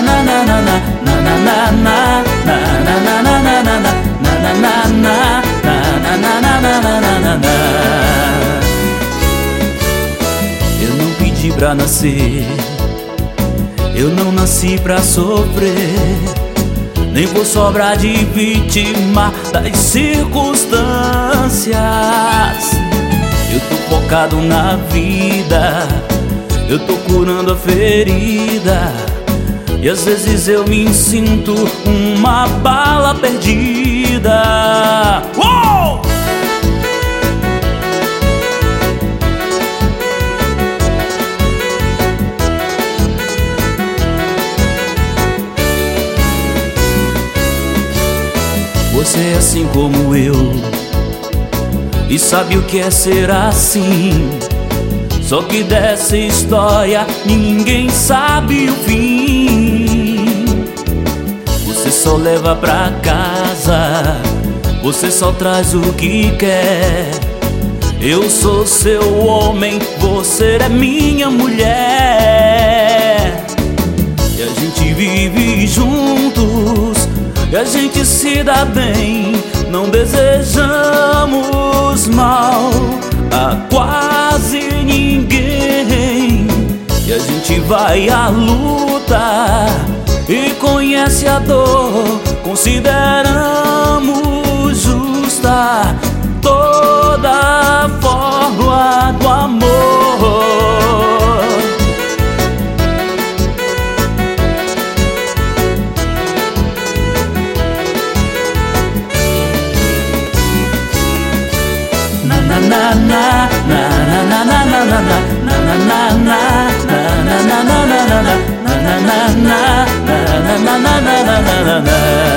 Eu não pedi pra nascer, eu não nasci pra sofrer, nem vou sobrar de vítima das circunstâncias. Eu tô focado na vida, eu tô curando a ferida, e às vezes eu me sinto uma bala perdida. Uou! Você é assim como eu, e sabe o que é ser assim. Só que dessa história ninguém sabe o fim. Você só leva pra casa, você só traz o que quer. Eu sou seu homem, você é minha mulher. E a gente vive juntos, e a gente se dá bem, não desejamos mal a quase ninguém. E a gente vai à luta e conhece a dor, consideramos justa toda forma do amor. Na